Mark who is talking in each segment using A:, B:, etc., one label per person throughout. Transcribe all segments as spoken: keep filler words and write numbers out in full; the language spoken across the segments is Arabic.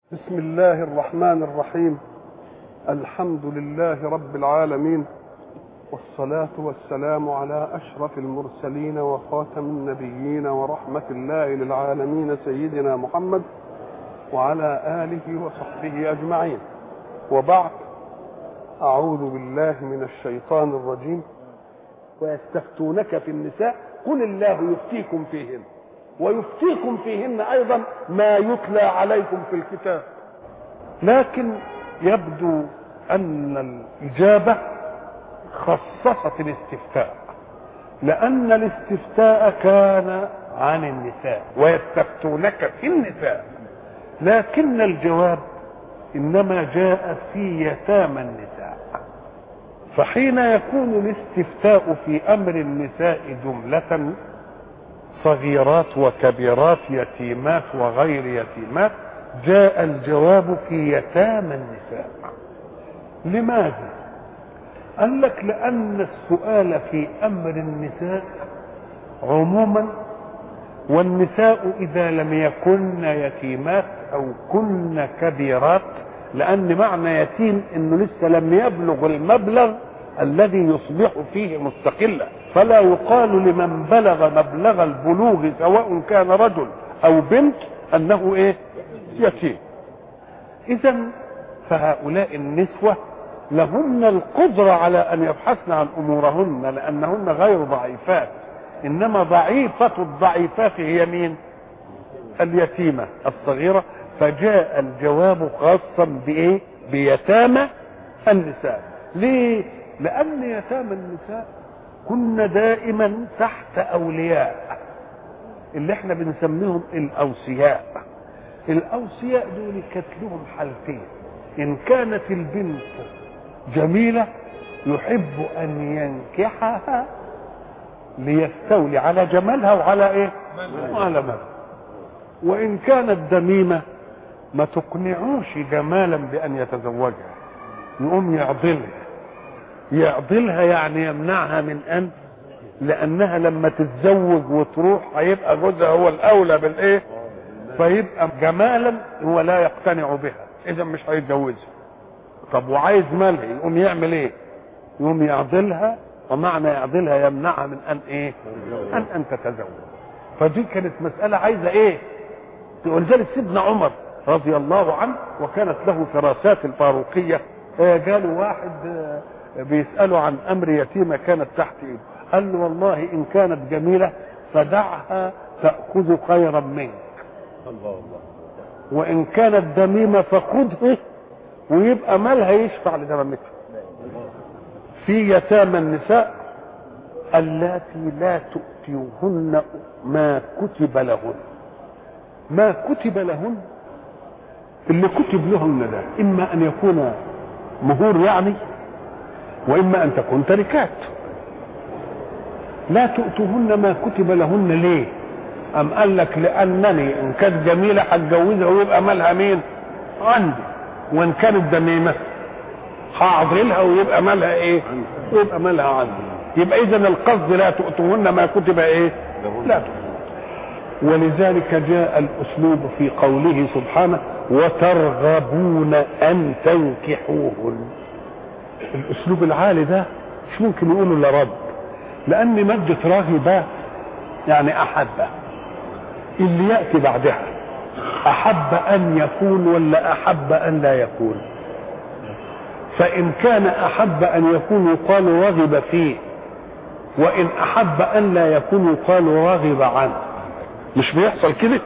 A: بسم الله الرحمن الرحيم. الحمد لله رب العالمين، والصلاة والسلام على أشرف المرسلين وخاتم النبيين ورحمة الله للعالمين سيدنا محمد وعلى آله وصحبه أجمعين، وبعد. أعوذ بالله من الشيطان الرجيم. ويستفتونك في النساء قل الله يفتيكم فيهن ويفتيكم فيهن أيضا ما يتلى عليكم في الكتاب. لكن يبدو أن الإجابة خصصت الاستفتاء، لأن الاستفتاء كان عن النساء ويستفتونك في النساء، لكن الجواب إنما جاء في يتامى النساء. فحين يكون الاستفتاء في أمر النساء جملة، صغيرات وكبيرات، يتيمات وغير يتيمات، جاء الجواب في يتامى النساء. لماذا؟ قال لك لأن السؤال في أمر النساء عموما، والنساء إذا لم يكن يتيمات أو كن كبيرات، لأن معنى يتيم إنه لسه لم يبلغ المبلغ الذي يصبح فيه مستقلا، فلا يقال لمن بلغ مبلغ البلوغ سواء كان رجل أو بنت أنه إيه؟ يتيم. إذا فهؤلاء النسوة لهن القدرة على أن يبحثن عن أمورهن، لأنهن غير ضعيفات، إنما ضعيفة الضعيفات هي مين؟ اليتيمة الصغيرة. فجاء الجواب خاصا بإيه؟ بيتامى النساء. ليه؟ لأن يتامى النساء كنا دائما تحت أولياء اللي احنا بنسميهم الأوصياء. الأوصياء دول كانت لهم حالتين: إن كانت البنت جميلة يحب أن ينكحها ليستولي على جمالها وعلى إيه؟ وعلى مالها. وإن كانت دميمة ما تقنعوش جمالا بأن يتزوجها، يقوم يعضلها. يعضلها يعني يمنعها من أن، لأنها لما تتزوج وتروح هيبقى جوزها هو الأولى بالإيه؟ فيبقى جمالا هو لا يقتنع بها، إذا مش هيتجوزها. طب وعايز مالها، يقوم يعمل إيه؟ يقوم يعضلها، ومعنى يعضلها يمنعها من أن إيه؟ أن أن تتزوج. فدي كانت مسألة عايزة إيه؟ ولذلك سيدنا عمر رضي الله عنه وكانت له فراسات الفاروقية، قالوا واحد بيسأله عن أمر يتيمة كانت تحت إيده، قال له والله إن كانت جميلة فدعها تأخذ خيرا منك، الله الله، وإن كانت دميمة فخذه ويبقى مالها يشفع لدمامتها. في يتامى النساء اللاتي لا تؤتيهن ما كتب لهن. ما كتب لهن اللي كتب لهن ده إما أن يكون مهور يعني، وإما أن تكون تركات. لا تؤتوهن ما كتب لهن. ليه؟ أم قال لك لأنني إن كانت جميلة هتجوزها ويبقى مالها مين؟ عندي. وإن كانت دميمة هعضلها ويبقى مالها إيه؟ ويبقى مالها عندي. يبقى إذن القصد لا تؤتوهن ما كتب إيه؟ لا تؤتوهن. ولذلك جاء الأسلوب في قوله سبحانه وترغبون أن تنكحوهن. الأسلوب العالي ده مش ممكن يقوله إلا رب، لأن مادة راغبة يعني أحب. اللي يأتي بعدها أحب أن يكون ولا أحب أن لا يكون؟ فإن كان أحب أن يكون يقال رغب فيه، وإن أحب أن لا يكون يقال رغب عنه. مش بيحصل كده؟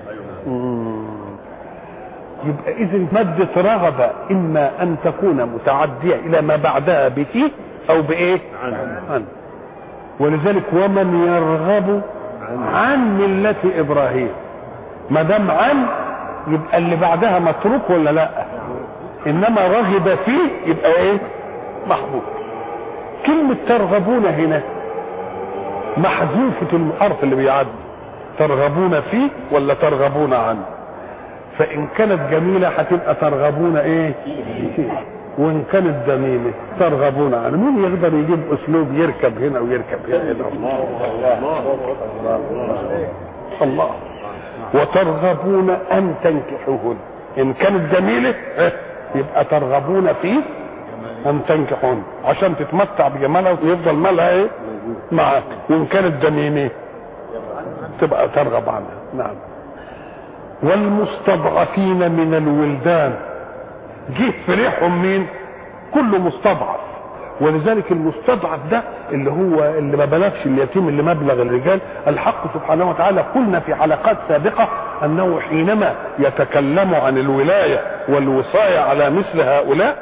A: يبقى إذن مادة رغبة إما أن تكون متعدية إلى ما بعدها بفيه أو بإيه؟ عن. ولذلك ومن يرغب عن ملة إبراهيم، ما دام عن يبقى اللي بعدها متروك ولا لا؟ إنما رغب فيه يبقى إيه؟ محبوب. كلمة ترغبون هنا محذوفة الحرف اللي بيعد، ترغبون فيه ولا ترغبون عنه. فإن كانت جميلة هتبقى ترغبون إيه؟ وإن كانت دميمة ترغبون عنه. مين يقدر يجيب أسلوب يركب هنا ويركب هنا؟ الله الله الله الله. وترغبون أن تنكحوهن. ان كانت جميله يبقى ترغبون فيه ان تنكحون عشان تتمتع بجمالها ويفضل مالها ايه معاك، وان كانت دميمه تبقى ترغب عنها. نعم. والمستضعفين من الولدان، جه في ريحهم مين؟ كل مستضعف. ولذلك المستضعف ده اللي هو اللي ما بلغش اليتيم اللي مبلغ الرجال. الحق سبحانه وتعالى قلنا في حلقات سابقة انه حينما يتكلم عن الولاية والوصاية على مثل هؤلاء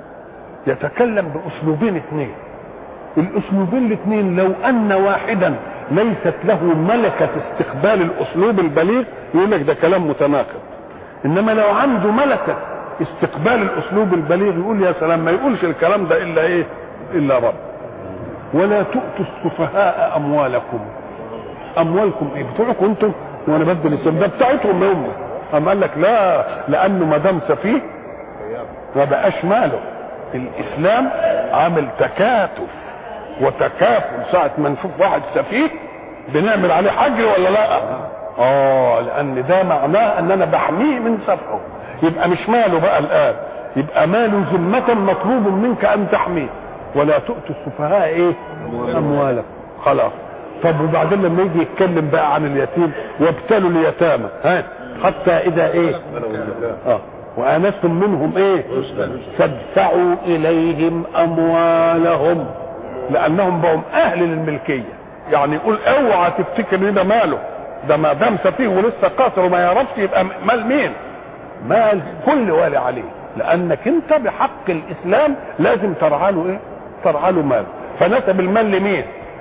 A: يتكلم باسلوبين اثنين. الاسلوبين الاثنين لو ان واحدا ليست له ملكة استقبال الاسلوب البليغ يقول لك ده كلام متناقض، انما لو عنده ملكة استقبال الاسلوب البليغ يقول يا سلام، ما يقولش الكلام ده الا ايه؟ الا رب. ولا تؤتوا السفهاء اموالكم. اموالكم ايه؟ بتوعكم انتم؟ وانا بدل السم ده بتاعتهم هم. اما قال لك لا، لانه ما دام سفيه ما بقاش ماله. الاسلام عامل تكاتف وتكافل. ساعة ما نشوف واحد سفيه بنعمل عليه حجر ولا لا؟ اه، لان ده معناه ان انا بحميه من سفهه. يبقى مش ماله بقى الان، يبقى ماله ذمة مطلوب منك ان تحميه. ولا تؤتوا السفهاء ايه؟ اموالكم. خلاص. طب وبعدين لما يجي يتكلم بقى عن اليتيم وابتلوا اليتامى، ها حتى اذا ايه؟ اه وانستم منهم ايه؟ فادفعوا اليهم اموالهم، لانهم بقوا اهل للملكيه. يعني يقول اوعى تفتكر ان ده ماله، ده ما دام سفيه ولسه قاصر وما يعرفش يبقى مال مين؟ مال كل والي عليه، لانك انت بحق الاسلام لازم ترعى له ايه؟ ترعى له مال. فنسب المال لمين؟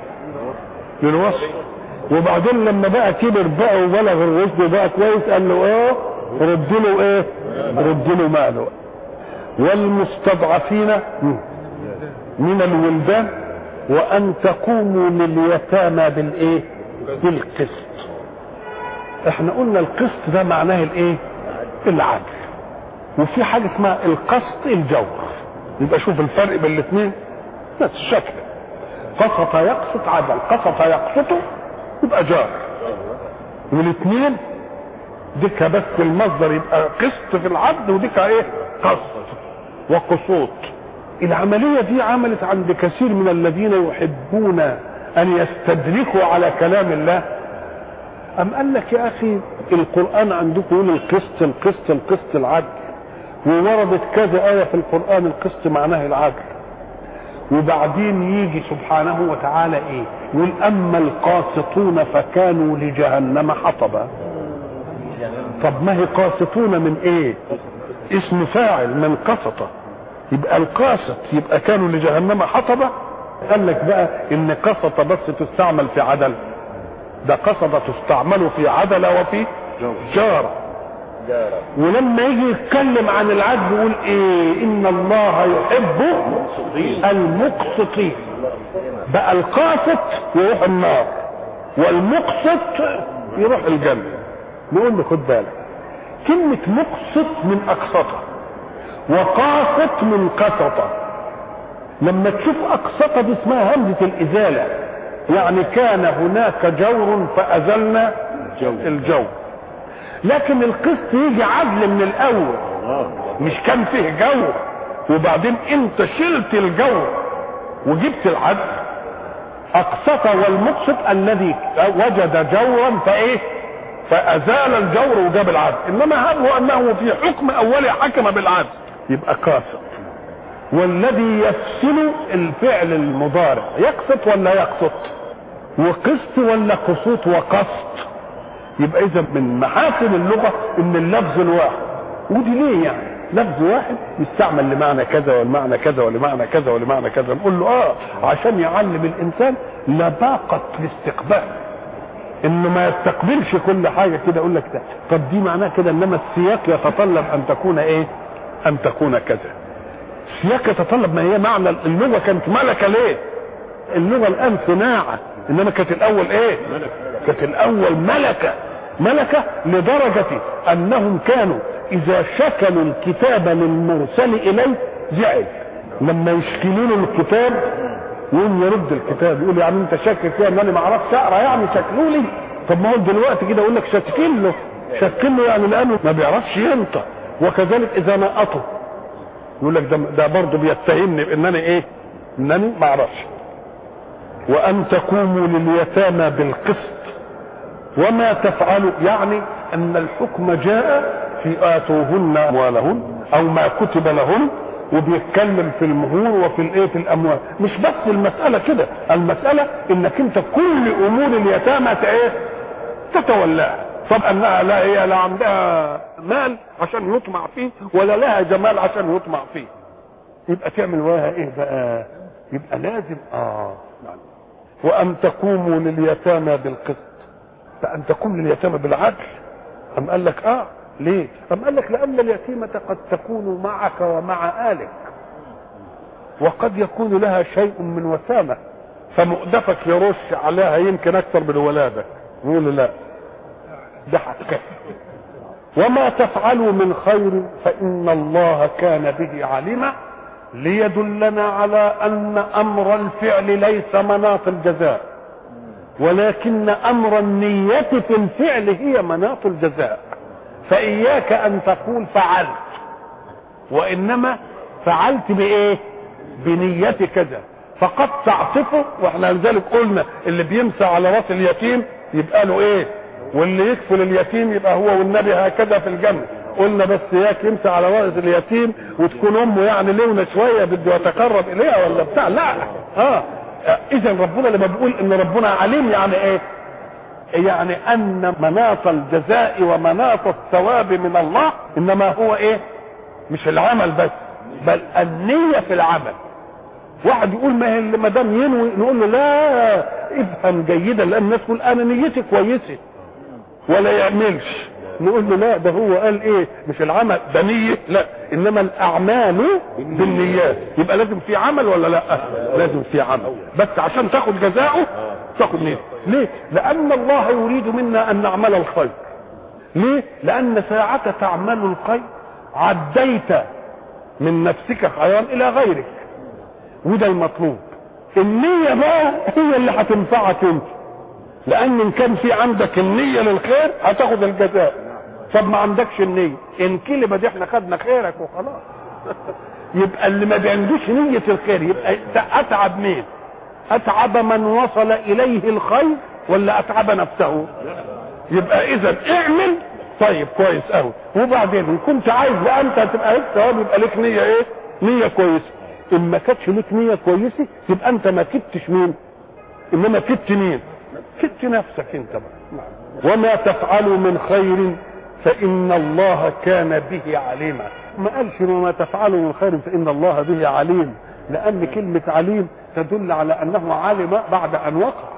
A: للوصي. وبعدين لما بقى كبر بقى وبلغ الرشد بقى كويس قال له ايه؟ رد له ايه؟ رد له ماله. والمستضعفين من الولدان وان تقوموا لليتامى بالايه؟ بالقسط. احنا قلنا القسط ده معناه الايه؟ العدل. وفي حاجه اسمها القسط الجور. يبقى شوف الفرق بين الاثنين نفس الشكل. قسط يقسط عدل، قسط يقسطه يبقى جار. والاثنين ديك بس المصدر يبقى قسط في العدل وديك ايه؟ قسط وقسوط. العمليه دي عملت عند كثير من الذين يحبون ان يستدركوا على كلام الله. أم قال لك يا أخي القرآن عندكم يقول القسط القسط القسط العدل، ووردت كذا آية في القرآن القسط معناه العدل. وبعدين يجي سبحانه وتعالى إيه؟ يقول أما القاسطون فكانوا لجهنم حطبا. طب ما هي قاسطون من إيه؟ اسم فاعل من قسطة، يبقى القاسط يبقى كانوا لجهنم حطبا. قال لك بقى إن قسطة بس تستعمل في عدل، ده قصد تستعمل في عدل وفي جارة. ولما يجي يتكلم عن العدل يقول ايه؟ ان الله يحب المقسطين. بقى القاسط يروح النار والمقسط يروح الجنة. نقول له خد بالك، كلمة مقسط من اقسطة وقاسط من قسطة. لما تشوف اقسطة دي اسمها همزة الازالة، يعني كان هناك جور فأزلنا الجور. لكن القسط يجي عدل من الأول، مش كان فيه جور وبعدين انت شلت الجور وجبت العدل. أقسط والمقسط الذي وجد جورا فإيه؟ فأزال الجور وجاب العدل. إنما هذا هو أنه في حكم أولي حكم بالعدل يبقى قاسط. والذي يفصل الفعل المضارع يقسط ولا يقسط؟ وقسط ولا قسوط وقسط؟ يبقى اذا من محاسن اللغه ان اللفظ الواحد. ودي ليه يعني؟ لفظ واحد يستعمل لمعنى كذا ولمعنى كذا ولمعنى كذا ولمعنى كذا. نقول له اه عشان يعلم الانسان لباقه الاستقبال، انه ما يستقبلش كل حاجه كده يقول لك ده. طب دي معناه كده، انما السياق يتطلب ان تكون ايه؟ ان تكون كذا. السياق يتطلب، ما هي معنى اللغه كانت ملكه ليه؟ اللغه الان صناعه، انما كانت الاول ايه؟ كانت الاول ملكه. ملكه لدرجه انهم كانوا اذا شكلوا الكتاب للمرسل اليه زعل. لما يشكلوا له الكتاب يقوم يرد الكتاب، يقول يعني انت شاكك فيها ان انا ما اعرفش اقرا يعني شكلوا لي؟ طب ما هو دلوقتي كده يقول لك شكل له، شكل له يعني لانه ما بيعرفش ينطق. وكذلك اذا نقطه يقول لك ده, ده برضه بيتهمني بانني ايه؟ انني ما اعرفش. وان تقوموا لليتامى بالقسط وما تفعلوا، يعني ان الحكم جاء في اتوهن اموالهن او ما كتب لهن، وبيتكلم في المهور وفي الايه في الاموال. مش بس المساله كده، المساله انك انت كل امور اليتامى ايه؟ تتولاها. طب انها لا هي لا عندها مال عشان يطمع فيه ولا لها جمال عشان يطمع فيه، يبقى تعمل وراها ايه بقى؟ يبقى لازم اه يعني. وان تقوموا لليتامى بالقسط، فان تقوم لليتامى بالعدل. أم قال لك اه ليه؟ أم قال لك لان اليتيمة قد تكون معك ومع آلك، وقد يكون لها شيء من وسامة، فمؤدفك يرش عليها يمكن اكثر من ولادك. يقول لا ده حقك. وما تفعلوا من خير فإن الله كان به عليما، ليدلنا على أن أمر الفعل ليس مناط الجزاء، ولكن أمر النية في الفعل هي مناط الجزاء. فإياك أن تقول فعلت، وإنما فعلت بإيه؟ بنية كذا، فقد تعطفه. واحنا لذلك قلنا اللي بيمسى على راس اليتيم يبقى له ايه؟ واللي يكفل اليتيم يبقى هو والنبي هكذا في الجنة. قلنا بس اياك يمسى على راس اليتيم وتكون امه يعني لونه شويه بده يتقرب اليها ولا بتاع، لا. اه اذا ربنا لما بيقول ان ربنا عليم يعني ايه؟ يعني ان مناط الجزاء ومناط الثواب من الله انما هو ايه؟ مش العمل بس، بل النية في العمل. واحد يقول ما هي ما دام ينوي، نقول له لا افهم جيدا، لان الناس تقول انا نيتي كويسه ولا يعملش. نقول له لا، ده هو قال ايه؟ مش العمل ده نية، لا، انما الاعمال بالنيات. يبقى لازم في عمل ولا لا؟ لازم في عمل، بس عشان تاخد جزاؤه تاخد نية. ليه؟ لان الله يريد منا ان نعمل الخير. ليه؟ لان ساعة تعمل الخير عديت من نفسك خيرا الى غيرك، وده المطلوب. النية بقى هي اللي هتنفعك انت، لان ان كان في عندك النية للخير هتاخد الجزاء. طب ما عندكش النية، ان كلمة دي احنا خدنا خيرك وخلاص. يبقى اللي ما بيعندوش نية الخير يبقى اتعب مين؟ اتعب من وصل اليه الخير ولا اتعب نفسه؟ يبقى اذا اعمل طيب كويس قوي، وبعدين ان كنت عايز انت تبقى لك ثواب يبقى لك نية ايه؟ نية كويسة. ان ما كانتش لك نية كويسة يبقى انت ما كدتش مين؟ انما كدت مين؟ كدت نفسك انت بقى. وما تفعلوا من خير فإن الله كان به عليما. ما قالش وما تفعلوا من خير فإن الله به عليم، لأن كلمة عليم تدل على أنه علم بعد أن وقع،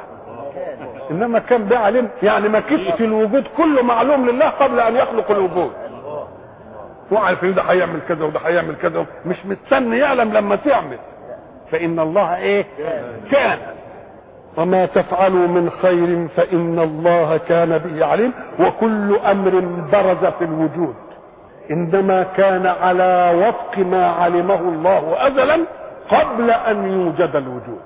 A: إنما كان به عليم يعني ما كدش الوجود كله معلوم لله قبل أن يخلق الوجود، وعارف إن ده هيعمل كذا وده هيعمل كذا، مش مستني يعلم لما تعمل. فإن الله إيه؟ كان. وما تفعلوا من خير فإن الله كان به عليم. وكل أمر برز في الوجود إنما كان على وفق ما علمه الله أزلا قبل أن يوجد الوجود.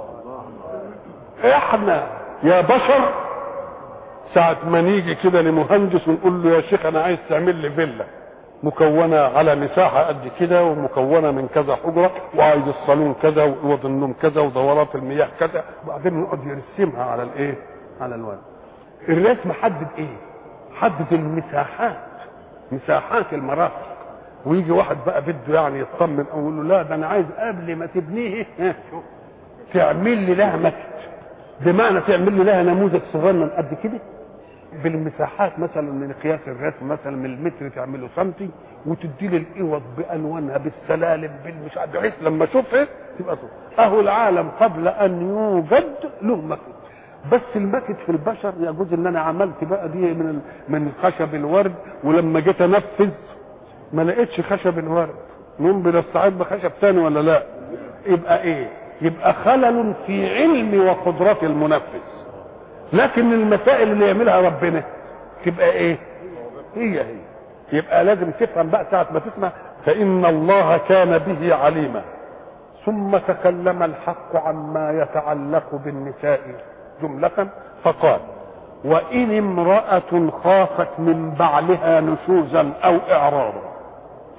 A: احنا يا بشر ساعة ما نيجي كده لمهندس ونقول له يا شيخ أنا عايز تعمل لي فيلا مكونة على مساحة قد كده ومكونة من كذا حجرة وعايز الصالون كذا وأوض النوم كذا ودورات المياه كذا، وبعدين يقعد يرسمها على الايه؟ على الورق. الرسم حدد ايه؟ حدد المساحات، مساحات المرافق. ويجي واحد بقى بده يعني يطمن او يقول له لا ده انا عايز قبل ما تبنيه تعمل لي لها مكت، بمعنى تعمل لي لها نموذج صغير قد كده بالمساحات، مثلا من قياس الرسم مثلا من المتر تعمله سنتي، وتدي لي الاوض بالوانها بالسلالم بالمش عارف، بحيث لما اشوفها تبقى صوت. اهو العالم قبل ان يوجد له مكت، بس المكت في البشر يجوز ان انا عملت بقى دي من من خشب الورد، ولما جيت انفذ ما لقيتش خشب الورد، نقوم بنستعيد بخشب ثاني ولا لا؟ يبقى ايه؟ يبقى خلل في علم وقدرة المنفذ. لكن المسائل اللي يعملها ربنا تبقى ايه؟ هي هي. يبقى لازم تفهم بقى ساعة ما تسمع فإن الله كان به عليما. ثم تكلم الحق عما يتعلق بالنساء جملة فقال وإن امرأة خافت من بعلها نشوزا أو إعراضا.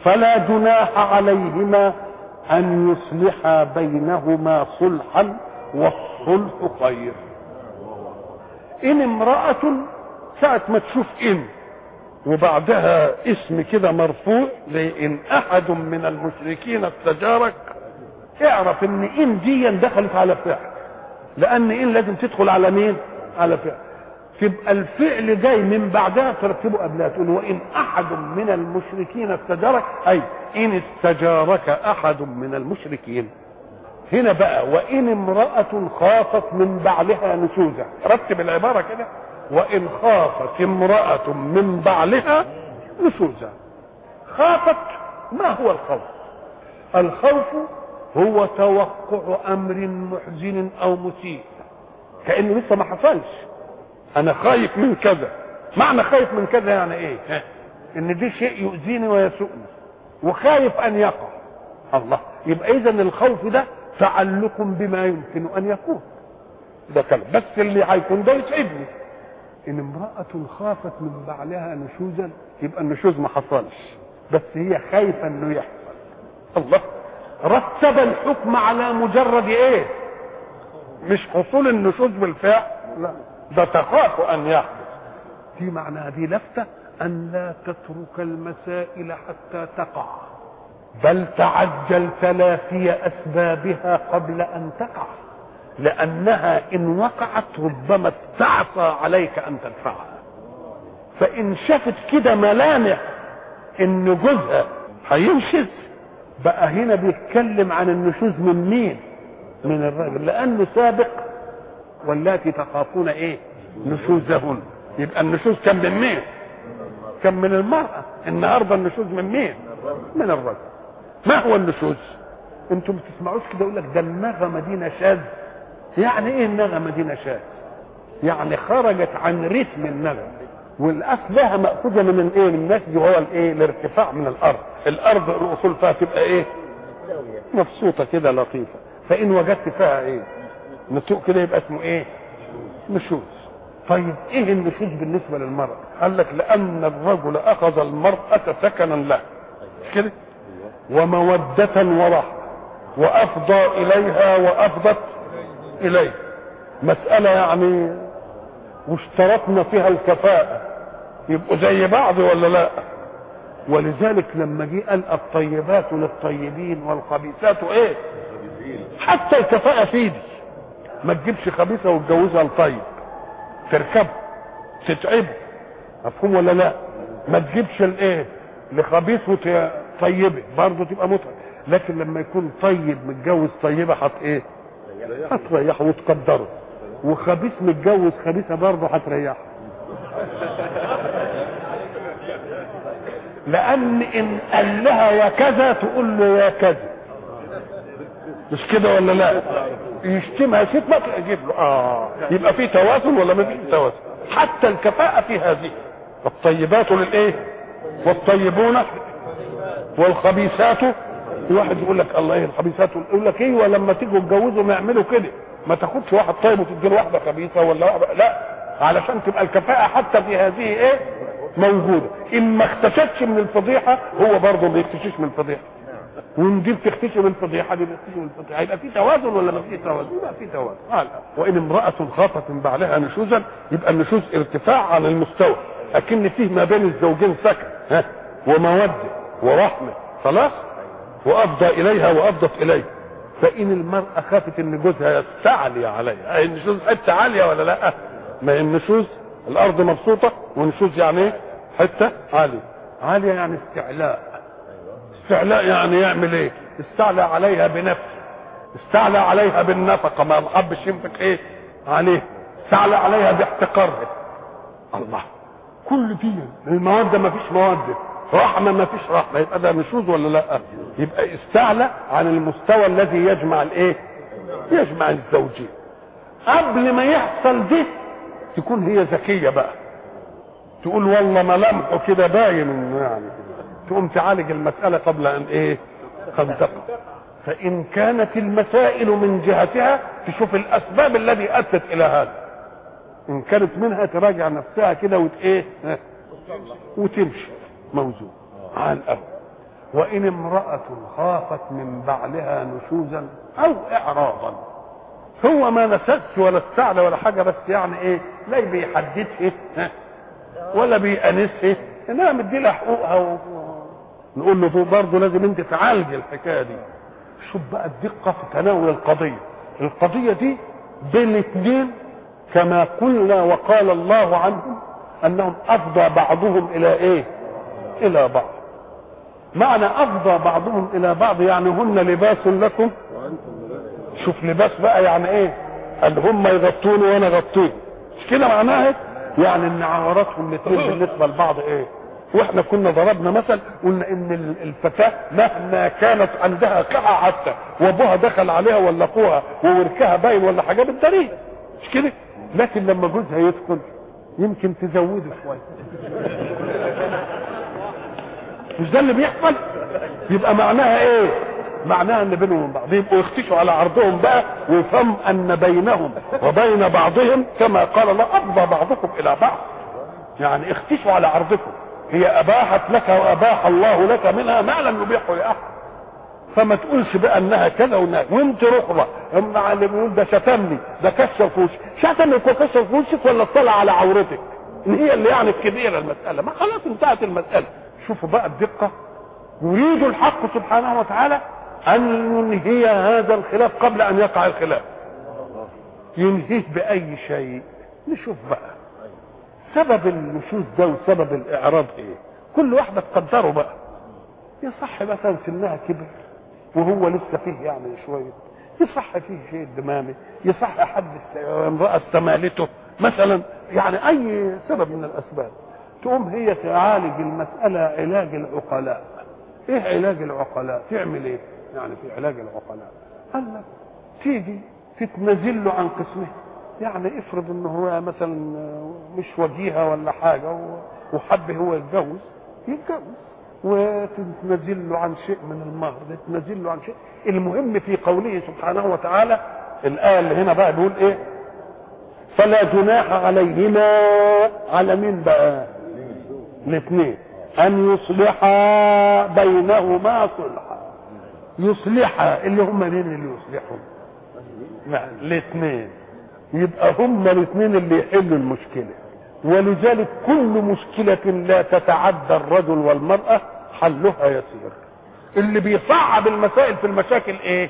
A: فلا جناح عليهما ان يصلحا بينهما صلحا والصلح خير. ان امرأة ساعة ما تشوف ان وبعدها اسم كده مرفوع زي ان احد من المشركين استجارك، اعرف ان ان دي دخلت على فعل، لان ان لازم تدخل على مين؟ على فعل. تبقى الفعل جاي من بعدها ترتبه قبلها، تقول وان احد من المشركين استجارك، اي ان استجارك احد من المشركين. هنا بقى وان امرأة خافت من بعلها نشوزا، رتب العبارة كده، وان خافت امرأة من بعلها نشوزا. خافت، ما هو الخوف؟ الخوف هو توقع امر محزن او مسيء، كأنه لسه ما حصلش. انا خايف من كذا، معنى خايف من كذا يعني ايه؟ ان دي شيء يؤذيني ويسوءني وخايف ان يقع. الله، يبقى اذا الخوف ده تعلق بما يمكن ان يكون، ده كلام، بس اللي هيكون ده يسعدني. ان امرأة خافت من بعلها نشوزا، يبقى النشوز ما حصلش، بس هي خايفة انه يحصل. الله، رتب الحكم على مجرد ايه؟ مش حصول النشوز بالفعل، لا، ده تخاف ان يحدث. دي معناها دي لفتة ان لا تترك المسائل حتى تقع، بل تعجل تلافي اسبابها قبل ان تقع، لانها ان وقعت ربما استعصى عليك ان تدفعها. فان شافت كده ملامح ان جوزها هينشز، بقى هنا بيتكلم عن النشوز من مين؟ من الراجل، لانه سابق واللاتي تخافون ايه؟ نشوزهن. يبقى النشوز كان من مين؟ كان من المرأة. النهارده النشوز من مين؟ من الرجل. ما هو النشوز؟ انتم ما بتسمعوش كده يقول لك ده النغمه دي نشاز. يعني ايه النغمه دي نشاز؟ يعني خرجت عن رتم النغمه، والاصل لها ماخوذه من ايه؟ من النشز، وهو الايه؟ الارتفاع من الارض. الارض الاصول فيها تبقى ايه؟ مبسوطه كده لطيفه، فان وجدت فيها ايه؟ نسوق كده يبقى اسمه ايه؟ نشوز. طيب ايه النشوز بالنسبه للمراه؟ قال لك لان الرجل اخذ المراه سكنا له كده ومودة ورحمة، وافضى اليها وافضت اليه، مسألة يعني واشترطنا فيها الكفاءة، يبقوا زي بعض ولا لا؟ ولذلك لما جه قال الطيبات للطيبين والخبيثات ايه؟ حتى الكفاءة في دي، ما تجيبش خبيثة وتجوزها لطيب تركبه تتعبه، مفهوم ولا لا؟ ما تجيبش الايه لخبيث طيبه برضه تبقى متعب. لكن لما يكون طيب متجوز طيبه هت ايه؟ هتريحه وتقدره، وخبيث متجوز خبيثه برضه هتريحه. لان ان قال لها يا كذا تقول له يا كذا، مش كده ولا لا؟ يشتمها شتمه تجيب له اه، يبقى في توازن ولا ما فيش توازن؟ حتى الكفاءه في هذه. الطيبات للايه؟ والطيبون والخبيثات. واحد يقول لك الله ايه الخبيثات، يقول لك ايه ولما تيجوا تتجوزوا ما يعملوا كده، ما تاخدش واحد طيب وتدي له واحده خبيثه ولا واحده، لا، علشان تبقى الكفاءه حتى في هذه ايه؟ موجوده. ان ما اختشتش من الفضيحه هو برضه ما يختشش من الفضيحه، وان دي بتختشي من الفضيحه دي بتختشي من الفضيحه، يبقى في توازن ولا ما فيش توازن؟ يبقى في توازن. قال وان امراه خافت من بعلها نشوزا، يبقى النشوز ارتفاع عن المستوى، اكن فيه ما بين الزوجين سكن ها وموده ورحمه، خلاص، وافضى اليها وافضت اليه. فان المراه خافت ان جوزها يستعلي عليها، النشوز حته عاليه ولا لا؟ ما هي النشوز الارض مبسوطه، والنشوز يعني ايه؟ حته عاليه. عاليه يعني استعلاء. استعلاء يعني يعمل ايه؟ استعلى عليها بنفسه، استعلى عليها بالنفقه، ما حبش ينفق ايه عليه، استعلى عليها باحتقارها. الله، كل دي الموده ما فيش موده، رحمه ما فيش رحمه، يبقى ده نشوز ولا لا؟ يبقى استعلى عن المستوى الذي يجمع الايه؟ يجمع الزوجين. قبل ما يحصل ده تكون هي ذكيه بقى، تقول والله ملامحه كده باين يعني، تقوم تعالج المساله قبل ان ايه؟ قد تقع. فان كانت المسائل من جهتها تشوف الاسباب التي ادت الى هذا، ان كانت منها تراجع نفسها كده وت ايه؟ وتمشي موزون على الأب. وإن امرأة خافت من بعلها نشوزا أو إعراضا. هو ما نسكش ولا استعلى ولا حاجة، بس يعني إيه، لا بيحددها ولا بيأنسها، إنما مدي لها حقوقها و... نقول له برضه لازم أنت تعالج الحكاية دي. شوف بقى الدقة في تناول القضية. القضية دي بين اثنين كما قلنا وقال الله عنهم أنهم أفضى بعضهم إلى إيه؟ إلى بعض. معنى أفضى بعضهم إلى بعض يعني هن لباس لكم. شوف لباس بقى يعني إيه؟ قال هم يغطوني وأنا غطيهم، مش كده معناها؟ يعني إن عوراتهم الاثنين بالنسبة لبعض إيه؟ واحنا كنا ضربنا مثل قلنا ان الفتاة مهما كانت عندها قطعة حتى وابوها دخل عليها ولا اخوها ووركها باين ولا حاجه بالدليل، مش كده؟ لكن لما جوزها يدخل يمكن تزوده شويه. مش ده اللي بيحصل؟ يبقى معناها ايه؟ معناها ان بينهم وبين بعض يبقوا يختشوا على عرضهم بقى، ويفهم ان بينهم وبين بعضهم كما قال الله افضى بعضكم الى بعض. يعني اختشوا على عرضكم، هي اباحت لك واباح الله لك منها ما لم يبيحه لاحد، فما تقولش بقى انها كذا وانها وانت رخرة. اما اللي بيقول ده شتمني ده كسر في وشك، شتمك وكسر في وشك ولا اطلع على عورتك؟ ان هي اللي يعني الكبيره المساله، ما خلاص انتهت المساله. شوفوا بقى الدقه. يريد الحق سبحانه وتعالى ان ينهي هذا الخلاف قبل ان يقع الخلاف. ينهيه باي شيء؟ نشوف بقى سبب النشوز ده وسبب الاعراض ايه. كل واحده تقدره بقى. يصح مثلا سنها كبر وهو لسه فيه يعني شويه، يصح فيه شيء دمامي، يصح حد امراه استمالته مثلا، يعني اي سبب من الاسباب. تقوم هي تعالج المساله علاج العقلاء. ايه علاج العقلاء؟ تعمل ايه يعني في علاج العقلاء؟ قال لك تيجي تتنازل عن قسمه. يعني افرض ان هو مثلا مش وجيهه ولا حاجه وحب هو يتجوز، يتجوز وتنزل له عن شيء من المهر، تنزل له عن شيء. المهم في قوله سبحانه وتعالى الآية اللي هنا بقى بيقول ايه؟ فلا جناح عليهما، على مين بقى؟ الاثنين، ان يصلحا بينهما صلحا. يصلحا اللي هم مين اللي يصلحهم؟ الاثنين. يبقى هم الاثنين اللي يحلوا المشكله. ولذلك كل مشكلة لا تتعدى الرجل والمرأة حلها يسير. اللي بيصعب المسائل في المشاكل ايه؟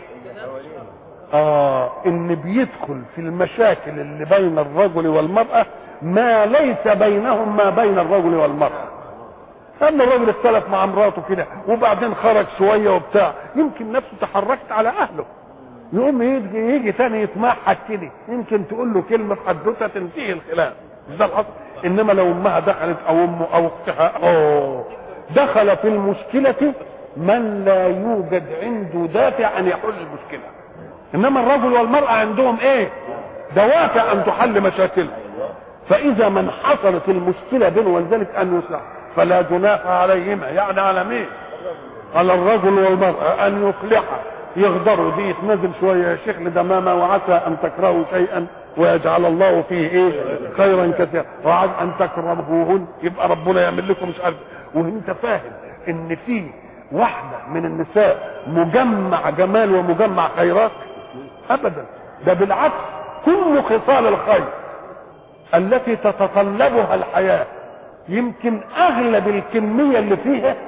A: اه ان بيدخل في المشاكل اللي بين الرجل والمرأة ما ليس بينهم ما بين الرجل والمرأة. اما الرجل اختلف مع مراته كده وبعدين خرج شوية وبتاع، يمكن نفسه تحركت على اهله، يقوم يجي يجي تاني يتمحك كده، يمكن تقول له كلمة في حدوته تنتهي الخلاف. مش ده الحصل؟ انما لو امها دخلت او امه او اختها، اوه دخل في المشكله من لا يوجد عنده دافع ان يحل المشكله. انما الرجل والمراه عندهم ايه؟ دوافع ان تحل مشاكلهم. فاذا من حصلت المشكله بينه ولذلك ان يصلح فلا جناح عليهما، يعني على مين؟ على الرجل والمراه ان يصلحا، يغدروا دي يتنزل شويه يا شيخ لدمامه، وعسى ان تكرهوا شيئا ويجعل الله فيه ايه؟ خيرا كثيرا، وعد ان تكرهوهن يبقى ربنا يعمل لكم مش عارف. وانت فاهم ان في واحده من النساء مجمع جمال ومجمع خيرات؟ ابدا، ده بالعكس كل خصال الخير التي تتطلبها الحياه يمكن اغلب الكميه اللي فيها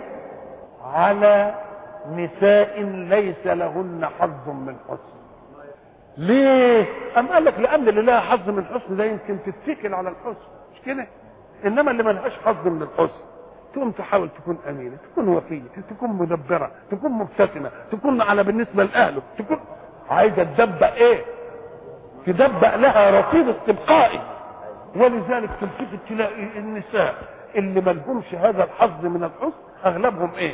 A: على نساء ليس لهن حظ من حسن. ليه؟ أم قال لك لأن اللي لها حظ من الحسن ده يمكن تتكل على الحسن، مش كده؟ إنما اللي ما لهاش حظ من الحسن تقوم تحاول تكون أمينة، تكون وفية، تكون مدبرة، تكون مبتسمة، تكون على بالنسبة لأهله، تكون عايزة تدبق إيه؟ تدبق لها رصيد استبقائي. ولذلك تلتفت تلاقي النساء اللي ما لهمش هذا الحظ من الحسن أغلبهم إيه؟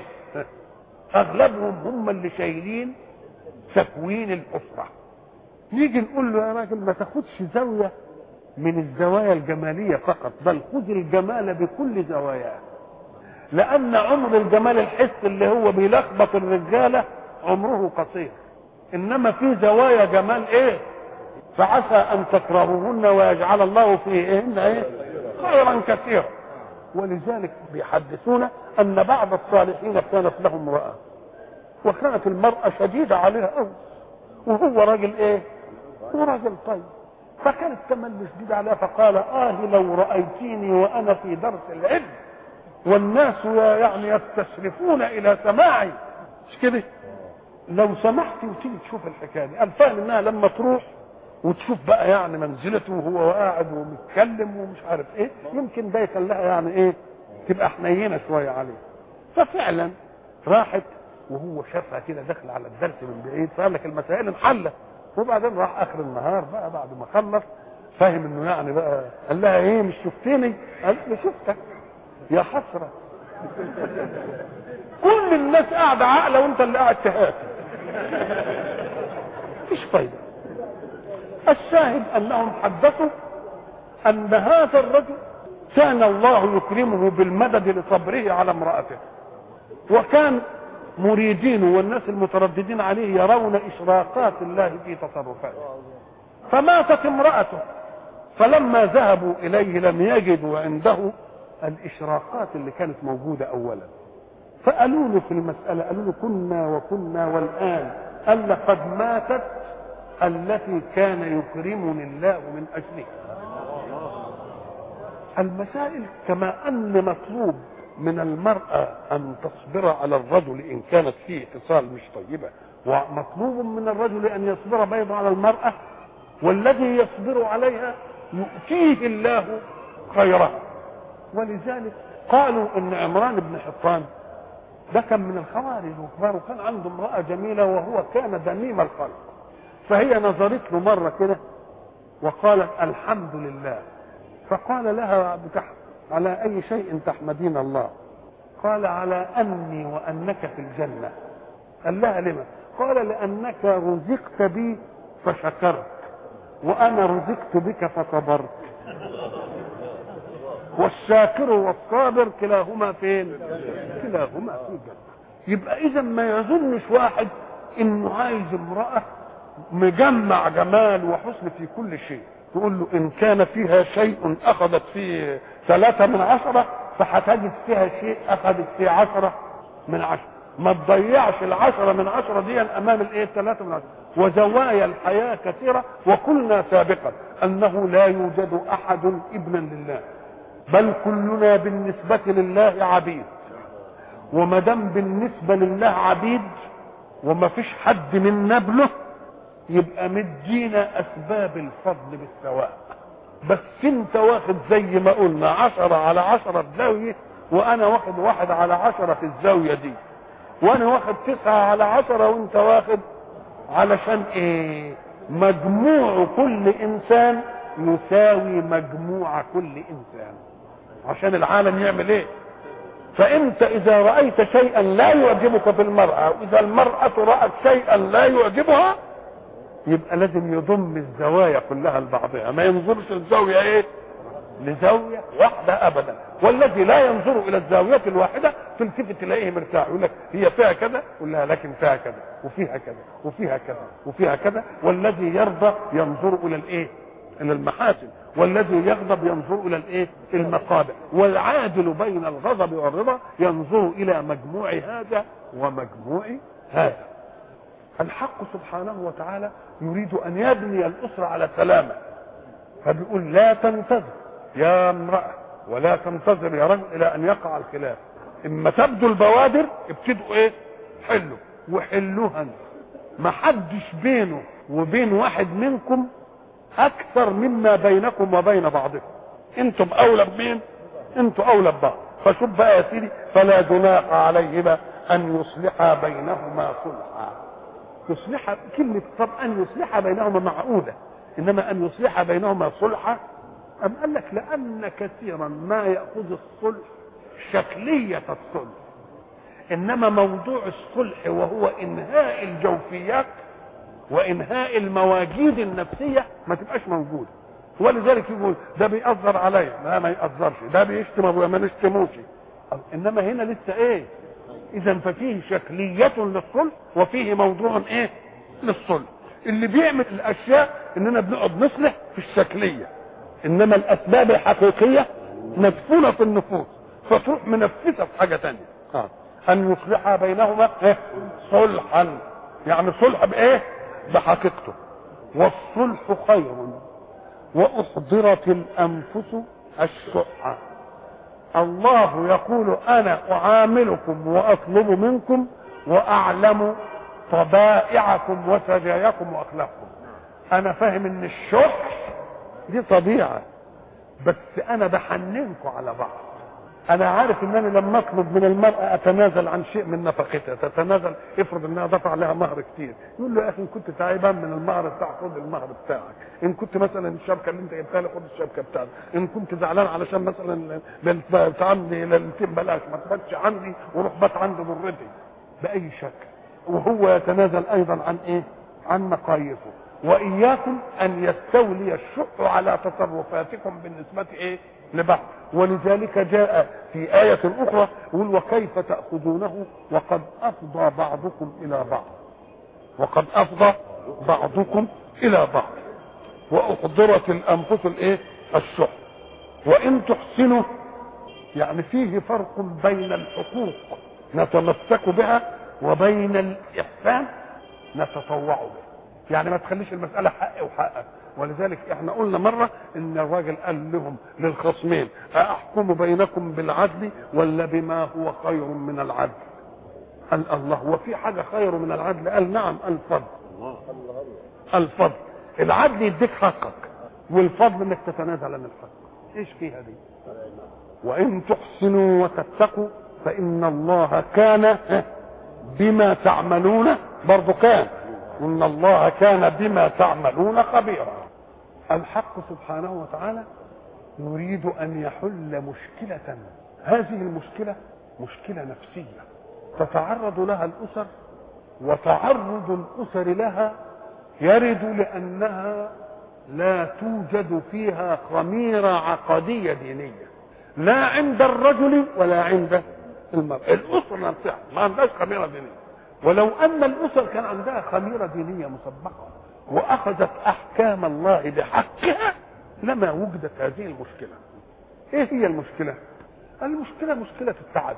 A: أغلبهم هم اللي شايلين تكوين الأسرة. نيجي نقول له يا راجل ما تاخدش زاوية من الزوايا الجمالية فقط، بل خذ الجمال بكل زواياه. لأن عمر الجمال الحس اللي هو بيلخبط الرجالة عمره قصير، إنما في زوايا جمال إيه؟ فعسى أن تكرهوهن ويجعل الله فيهن إيه؟ خيرا كثيرا. ولذلك بيحدثونا ان بعض الصالحين كانت لهم امراه، وكانت المراه شديده عليها قوي، وهو راجل ايه؟ هو راجل طيب، فكانت تملي شديده عليها، فقال اه لو رايتيني وانا في درس العلم والناس يعني يستشرفون الى سماعي، مش كده؟ لو سمحتي وتيجي تشوف الحكايه دي. قال فاهم انها لما تروح وتشوف بقى يعني منزلته وهو قاعد ومتكلم ومش عارف ايه، يمكن ده يخليها يعني ايه، تبقى حنينه شويه عليه. ففعلا راحت وهو شافها كده داخل على الدرس من بعيد، فقال لك المسائل انحلت. وبعدين راح اخر النهار بقى بعد ما خلص فاهم انه يعني بقى، قال لها ايه مش شفتني؟ قالت له شفتك يا حسره. كل الناس قاعده عاقله وانت اللي قاعد تهاتي. مفيش فايده. الشاهد انهم حدثوا ان هذا الرجل كان الله يكرمه بالمدد لصبره على امرأته، وكان مريدين والناس المترددين عليه يرون اشراقات الله في تصرفاته. فماتت امرأته، فلما ذهبوا اليه لم يجدوا عنده الاشراقات اللي كانت موجودة اولا، فقالوا له في المسألة، قالوا له كنا وكنا والآن، قال لقد ماتت التي كان يكرمني الله من أجلها. المسائل كما أن مطلوب من المرأة أن تصبر على الرجل إن كانت فيه اتصال مش طيبة، ومطلوب من الرجل أن يصبر بيضا على المرأة، والذي يصبر عليها يؤتيه الله خيرها. ولذلك قالوا إن عمران بن حطان ده كان من الخوارج وكبار، وكان عنده امرأة جميلة وهو كان دميم الخلق، فهي نظرت له مرة كده وقالت الحمد لله، فقال لها بتح... على أي شيء تحمدين الله؟ قال على أني وأنك في الجنة. قال لها لما؟ قال لأنك رزقت بي فشكرت، وأنا رزقت بك فصبرت، والشاكر والصابر كلاهما فين؟ كلاهما في الجنة. يبقى إذا ما يظنش واحد إنه عايز امرأة مجمع جمال وحسن في كل شيء، تقول له إن كان فيها شيء أخذت فيه ثلاثة من عشرة فهتجد فيها شيء أخذت فيه عشرة من عشرة. ما تضيعش العشرة من عشرة دي أمام الإيه الثلاثة من عشرة. وزوايا الحياة كثيرة، وقلنا سابقا أنه لا يوجد أحد ابنا لله، بل كلنا بالنسبة لله عبيد. وما دام بالنسبة لله عبيد وما فيش حد من نبله، يبقى مدينا أسباب الفضل بالسواء. بس انت واخد زي ما قلنا عشرة على عشرة الزاوية، وانا واخد واحد على عشرة في الزاوية دي، وانا واخد تسعة على عشرة وانت واخد. علشان ايه؟ مجموع كل انسان يساوي مجموع كل انسان، عشان العالم يعمل ايه؟ فانت اذا رأيت شيئا لا يعجبك في المرأة، واذا المرأة رأت شيئا لا يعجبها، يبقى لازم يضم الزوايا كلها لبعضها، ما ينظرش الزاوية ايه لزاوية واحدة ابدا. والذي لا ينظر الى الزاوية الواحدة تلتفت تلاقيه مرتاح، يقول لك هي فيها كذا، يقول لها لكن فيها كذا وفيها كذا وفيها كذا وفيها كذا. والذي يرضى ينظر الى الايه الى المحاسن، والذي يغضب ينظر الى الايه المقابح. والعادل بين الغضب والرضا ينظر الى مجموع هذا ومجموع هذا. الحق سبحانه وتعالى يريد ان يبني الاسره على سلامه، فبيقول لا تنتظر يا امراه ولا تنتظر يا رجل الى ان يقع الخلاف، اما تبدو البوادر ابتدوا ايه حلوا وحلوها. ما حدش بينه وبين واحد منكم اكثر مما بينكم وبين بعضكم، انتم اولى بمين؟ انتم اولى ببعض. فشوف بقى يا سيدي، فلا جناح عليهما ان يصلحا بينهما صلحا. يصلح كلمة طب أن يصلح بينهما معقولة، إنما أن يصلح بينهما صلحا أم قال لك لأن كثيرا ما يأخذ الصلح شكلية الصلح، إنما موضوع الصلح وهو إنهاء الجوفيات وإنهاء وإنهاء النفسية ما تبقاش موجودة. ولذلك يقول ده بيأثر عليا، لا ما يأثرش، ده بيشتم أبويا ما نشتموش. إنما هنا لسه إيه؟ إذا ففيه شكلية للصلح وفيه موضوع إيه للصلح. اللي بيعمل الأشياء إننا بنقعد نصلح في الشكلية، إنما الأسباب الحقيقية مدفونة في النفوس. فتروح منفسه في حاجه ثانيه. اه ان يصلح بينهما ايه؟ صلحا، يعني صلح بايه؟ بحقيقته. والصلح خير واحضرت الانفس الشح. الله يقول انا اعاملكم واطلب منكم واعلم طبائعكم وسجاياكم واخلاقكم. انا فاهم ان الشح دي طبيعه، بس انا بحننكم على بعض. انا عارف ان انا لما اطلب من المراه اتنازل عن شيء من نفقتها، تتنازل، افرض انها دفع لها مهر كتير، يقول له يا اخي ان كنت تعبان من المهر بتاعك خد المهر بتاعك، ان كنت مثلا الشبكه اللي انت جبتها لي خد الشبكه بتاعتك، ان كنت زعلان علشان مثلا بنت عندي ليلتين بلاش ما تباتش عندي وروح بات عندي ضرتي باي شكل. وهو يتنازل ايضا عن ايه؟ عن مقاييسه. واياكم ان يستولي الشح على تصرفاتكم بالنسبه ايه؟ لبعض. ولذلك جاء في آية أخرى يقول وكيف تأخذونه وقد أفضى بعضكم إلى بعض، وقد أفضى بعضكم إلى بعض وأحضرت الأنفس الإيه؟ الشح. وإن تحسنوا، يعني فيه فرق بين الحقوق نتمسك بها وبين الإحسان نتطوع به. يعني ما تخليش المسألة حق وحقك. ولذلك احنا قلنا مرة ان الراجل قال لهم للخصمين أأحكم بينكم بالعدل ولا بما هو خير من العدل؟ قال الله وفي حاجة خير من العدل؟ قال نعم، الفضل. الفضل، العدل يديك حقك، والفضل انك تتنازل عن الحق. ايش فيها دي؟ وان تحسنوا وتتقوا فإن الله كان بما تعملون، برضو كان، إن الله كان بما تعملون خبيرا. الحق سبحانه وتعالى يريد أن يحل مشكلة. هذه المشكلة مشكلة نفسية تتعرض لها الأسر، وتعرض الأسر لها يرد لأنها لا توجد فيها خميرة عقدية دينية، لا عند الرجل ولا عند المرأة. الأسر نفسها ما عندهاش خميرة دينية. ولو أن الأسر كان عندها خميرة دينية مسبقة وأخذت أحكام الله بحقها لما وجدت هذه المشكلة. إيه هي المشكلة؟ المشكلة مشكلة التعدد.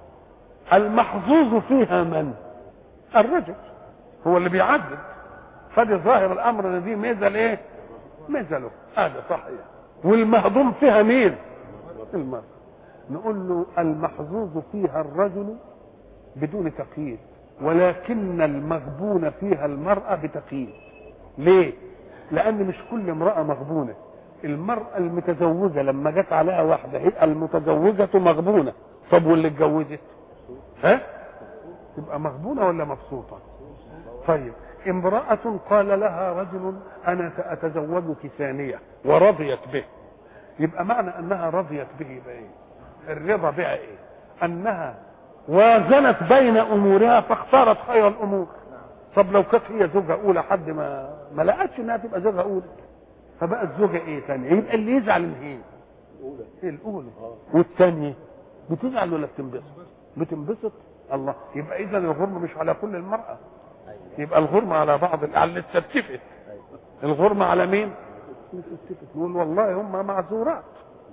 A: المحظوظ فيها من؟ الرجل هو اللي بيعدد. فدي ظاهر الأمر ان دي ميزة لإيه؟ ميزة له، هذا صحيح. والمهضوم فيها مين؟ المرأة. نقول له المحظوظ فيها الرجل بدون تقييد، ولكن المغبون فيها المرأة بتقييد. ليه؟ لأن مش كل امرأة مغبونة. المرأة المتزوجة لما جت عليها واحدة هي المتزوجة مغبونة، طب واللي اتجوزت؟ ها؟ تبقى مغبونة ولا مبسوطة؟ طيب امرأة قال لها رجل أنا سأتزوجك ثانية ورضيت به، يبقى معنى أنها رضيت به بإيه؟ الرضا بها إيه؟ أنها وازنت بين امورها فاختارت خير الامور. طب لو كانت هي زوجة اولى حد ما ما لقتش انها تبقى زوجة اولى فبقت زوجة ايه ثانية؟ يبقى اللي يزعل من هي الاولى، الاولى والثانية بتزعل ولا بتنبسط؟ بتنبسط. الله، يبقى اذا الغرمة مش على كل المرأة، يبقى الغرمة على بعض، على اللي تتفق. الغرمة على مين؟ نقول والله هم معذورات.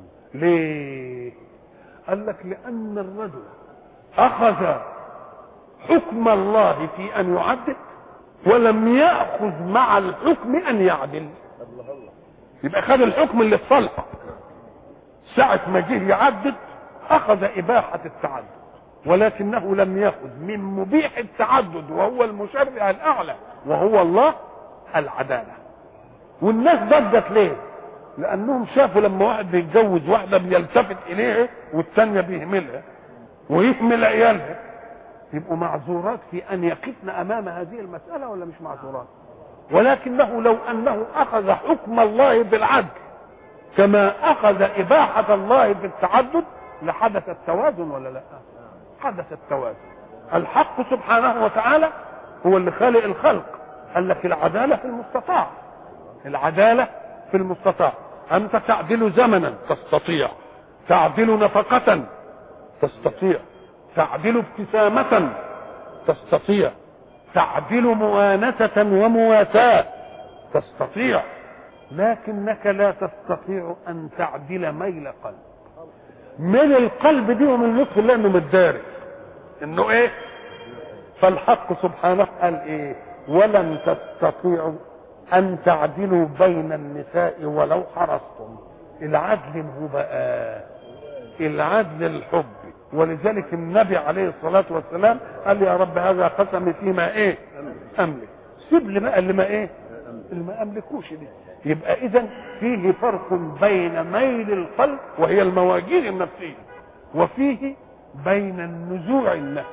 A: ليه؟ قال لك لان الرجل أخذ حكم الله في أن يعدل ولم يأخذ مع الحكم أن يعدل. يبقى خد الحكم اللي في صالحه، ساعة ما جه يعدل أخذ إباحة التعدد، ولكنه لم يأخذ من مبيح التعدد وهو المشرع الأعلى وهو الله العدالة. والناس ضجت ليه؟ لأنهم شافوا لما واحد بيتجوز واحدة بيلتفت إليها والثانية بيهملها ويكمل عيالها، يبقوا معذورات في ان يقفن امام هذه المسألة ولا مش معذورات؟ ولكنه لو انه اخذ حكم الله بالعدل كما اخذ اباحة الله بالتعدد لحدث التوازن ولا لا؟ حدث التوازن. الحق سبحانه وتعالى هو اللي خالق الخلق. قال لك العدالة في المستطاع، العدالة في المستطاع. انت تعدل زمنا تستطيع، تعدل نفقة تستطيع، تعدل ابتسامة تستطيع، تعدل مؤانسة ومواساة تستطيع، لكنك لا تستطيع أن تعدل ميل قلب. من القلب دي ومن لطف الله انه متدارك انه ايه. فالحق سبحانه قال ايه؟ ولن تستطيعوا ان تعدلوا بين النساء ولو حرصتم. العدل هو بقى العدل الحب. ولذلك النبي عليه الصلاة والسلام قال يا رب هذا قسمي فيما ايه املك، سيب لي بقى اللي ما ايه اللي ما املكوش دي. يبقى اذا فيه فرق بين ميل القلب وهي المواجير النفسية، وفيه بين النزوع النفسي.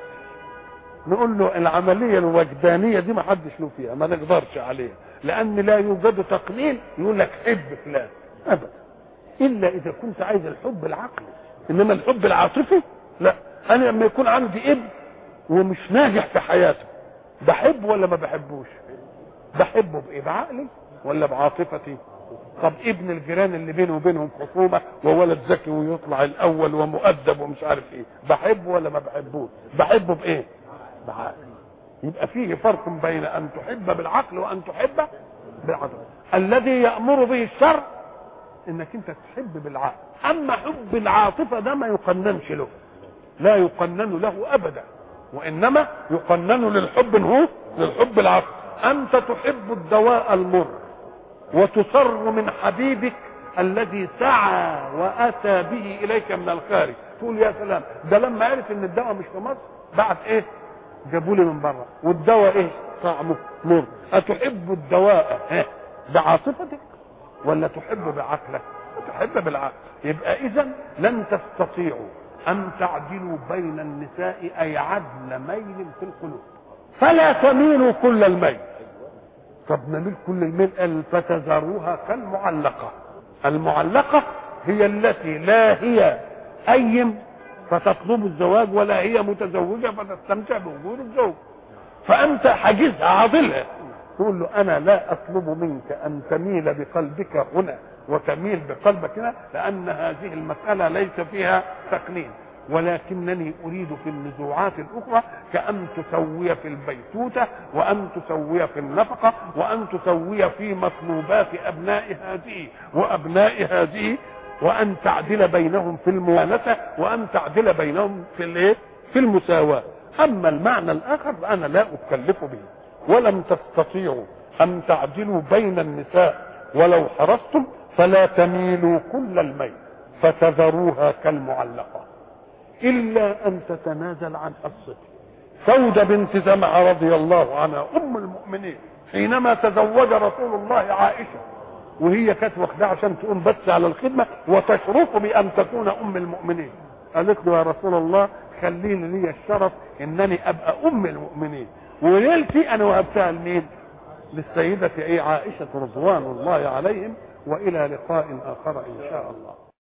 A: نقول له العملية الوجدانية دي ما حدش له فيها، ما نقدرش عليها، لان لا يوجد تقنين يقول لك حب فلان ابدا، الا اذا كنت عايز الحب العقلي. انما الحب العاطفي لا. انا لما يكون عندي ابن ومش ناجح في حياته بحب ولا ما بحبوش؟ بحبه بايه؟ بعقلي ولا بعاطفتي؟ طب ابن الجيران اللي بينه وبينهم خصومه وولد ذكي ويطلع الاول ومؤدب ومش عارف ايه، بحبه ولا ما بحبوش؟ بحبه بايه؟ بعقلي. يبقى فيه فرق بين ان تحب بالعقل وان تحب بالعاطفه. الذي يأمر به الشرع انك انت تحب بالعقل، اما حب العاطفه ده ما يقننش له، لا يقنن له ابدا، وانما يقنن للحب هو للحب العقل. انت تحب الدواء المر وتسر من حبيبك الذي سعى واتى به اليك من الخارج، تقول يا سلام ده لما عرف ان الدواء مش في مصر بعد ايه جابوا لي من بره والدواء ايه طعمه مر. اتحب الدواء ايه بعاطفتك ولا تحب بعقلك؟ تحب بالعقل. يبقى اذا لن تستطيعوا ان تعدلوا بين النساء اي عدل ميل في القلوب، فلا تميلوا كل الميل. طب نميل كل الميل؟ قال فتذروها كالمعلقه. المعلقه هي التي لا هي ايم فتطلب الزواج ولا هي متزوجه فتستمتع بوجود الزوج، فانت حاجزها عاضلها، تقول له انا لا اطلب منك ان تميل بقلبك هنا وتميل بقلبك هنا، لان هذه المساله ليس فيها تقنين، ولكنني اريد في النزوعات الاخرى كأن تسوي في البيتوته وان تسوي في النفقه وان تسوي في مطلوبات ابناء هذه وابناء هذه، وان تعدل بينهم في الموانسه وان تعدل بينهم في الايه في المساواه. اما المعنى الاخر فانا لا اكلف به. ولم تستطيعوا ان تعدلوا بين النساء ولو حرصتم فلا تميلوا كل الميل فتذروها كالمعلقه الا ان تتنازل عن حصته. سودة بنت زمعة رضي الله عنها ام المؤمنين حينما تزوج رسول الله عائشه، وهي كانت واخداه عشان تقوم بس على الخدمه وتشرف بان تكون ام المؤمنين، قالت له يا رسول الله خليني لي الشرف انني ابقى ام المؤمنين، وليلتي انا وهبتها لمين؟ للسيده ايه عائشه رضوان الله عليهم. والى لقاء اخر ان شاء الله.